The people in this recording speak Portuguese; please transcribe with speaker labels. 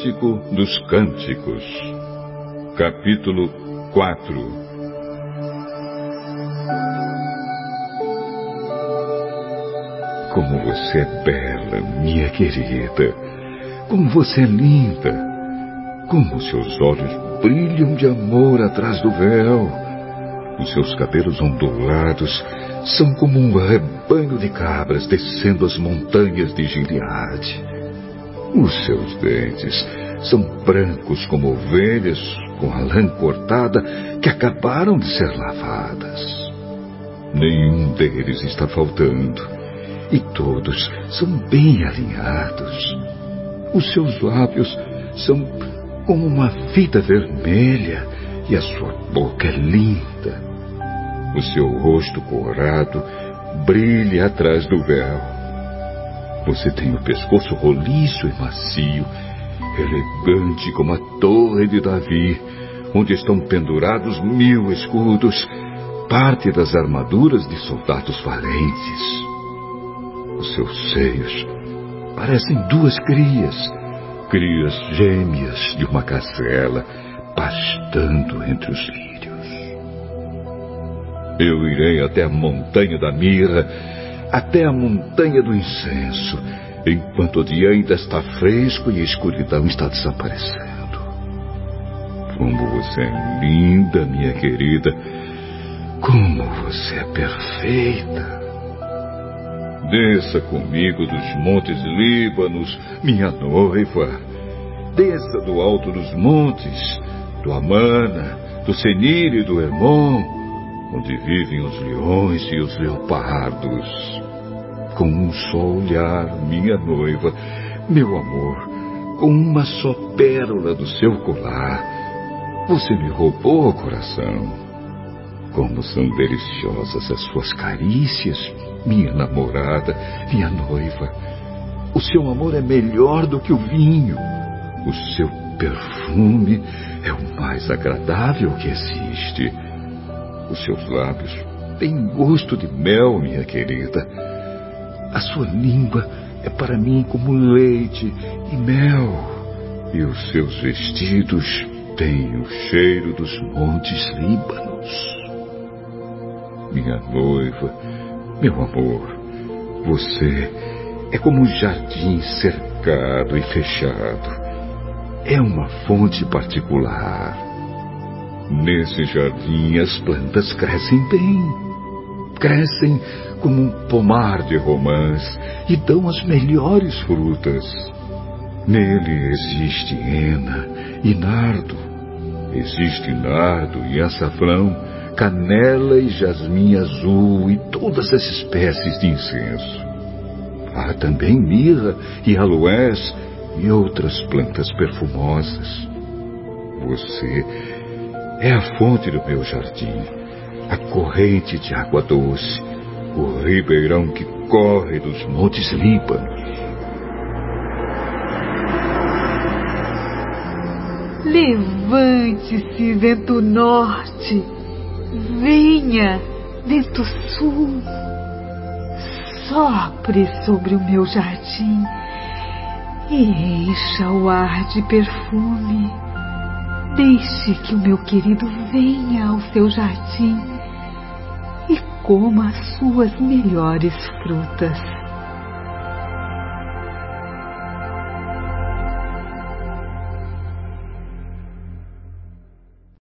Speaker 1: Cântico dos Cânticos, capítulo 4. Como você é bela, minha querida! Como você é linda! Como seus olhos brilham de amor atrás do véu! Os seus cabelos ondulados são como um rebanho de cabras descendo as montanhas de Gileade. Os seus dentes são brancos como ovelhas com a lã cortada que acabaram de ser lavadas. Nenhum deles está faltando e todos são bem alinhados. Os seus lábios são como uma fita vermelha e a sua boca é linda. O seu rosto corado brilha atrás do véu. Você tem o pescoço roliço e macio, elegante como a torre de Davi, onde estão pendurados 1000 escudos, parte das armaduras de soldados valentes. Os seus seios parecem 2 crias gêmeas de uma gazela, pastando entre os lírios. Eu irei até a montanha da mirra, até a montanha do incenso, enquanto o dia ainda está fresco e a escuridão está desaparecendo. Como você é linda, minha querida! Como você é perfeita! Desça comigo dos montes Líbanos, minha noiva. Desça do alto dos montes, do Amana, do Senir e do Hermon, onde vivem os leões e os leopardos. Com um só olhar, minha noiva, meu amor, com uma só pérola do seu colar, você me roubou o coração. Como são deliciosas as suas carícias, minha namorada, minha noiva. O seu amor é melhor do que o vinho. O seu perfume é o mais agradável que existe. Os seus lábios têm gosto de mel, minha querida. A sua língua é para mim como leite e mel. E os seus vestidos têm o cheiro dos montes Líbanos. Minha noiva, meu amor, você é como um jardim cercado e fechado. É uma fonte particular. Nesse jardim as plantas crescem bem. Crescem como um pomar de romãs e dão as melhores frutas. Nele existe hena e nardo. Existe nardo e açafrão, canela e jasmim azul e todas as espécies de incenso. Há também mirra e aloés e outras plantas perfumosas. Você é a fonte do meu jardim, a corrente de água doce, o ribeirão que corre dos montes Líbanos.
Speaker 2: Levante-se, vento norte, venha, vento sul, sopre sobre o meu jardim e encha o ar de perfume. Deixe que o meu querido venha ao seu jardim e coma as suas melhores frutas.